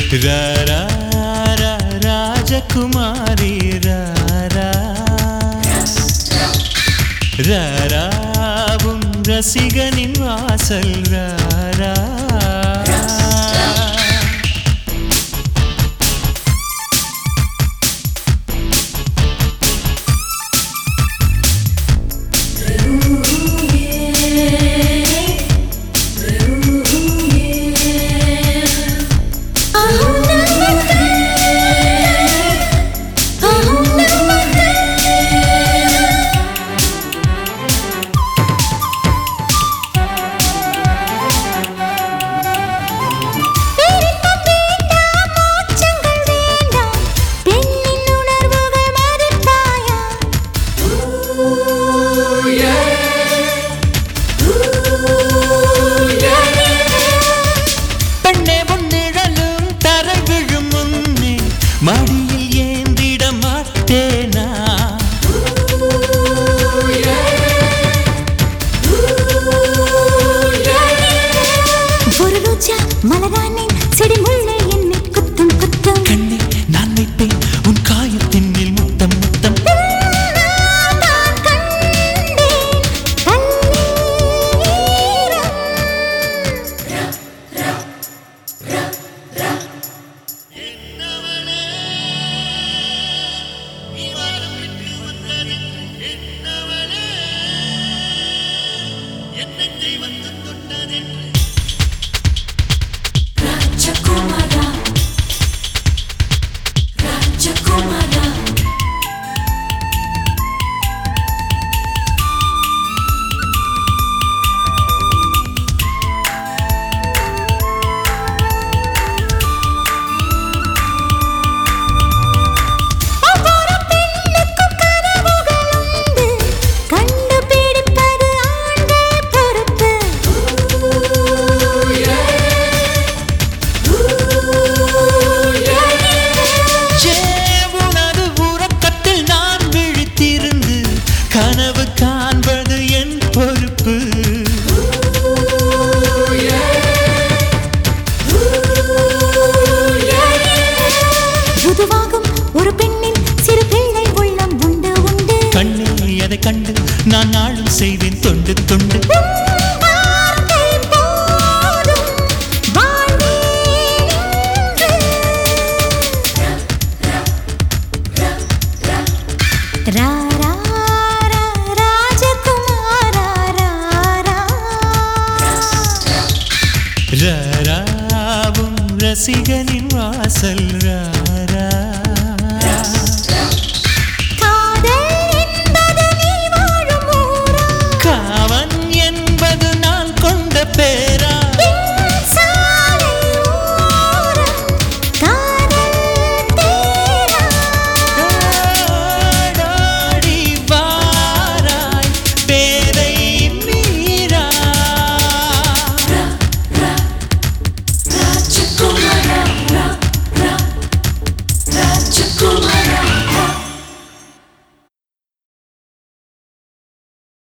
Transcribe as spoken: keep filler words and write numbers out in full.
ராரா ராஜகுமாரி ராரா ராராவும் ரசிகனின் வாசல் ராரா மடியில் ஏந்திட மாட்டேனா ஒரு ரோஜா மலரானேன் செடி முள்ளே என்னை குத்தும் குத்தும் கண்ணே நான் வைப்பேன் உன் காயத்தின் மேல் முத்தம் முத்தம் ராஜகுமாரா ராஜகுமாரா கனவு காண்பது என் பொறுப்பு ருதுவாகும் ஒரு பெண்ணின் சிறு பிள்ளை உள்ளம் உண்டு உண்டு கண்ணே அதை கண்டு நான் நாளும் செய்வேன் தொண்டு தொண்டு ராரா ராராவும் ரசிகனின் வாசல் ராரா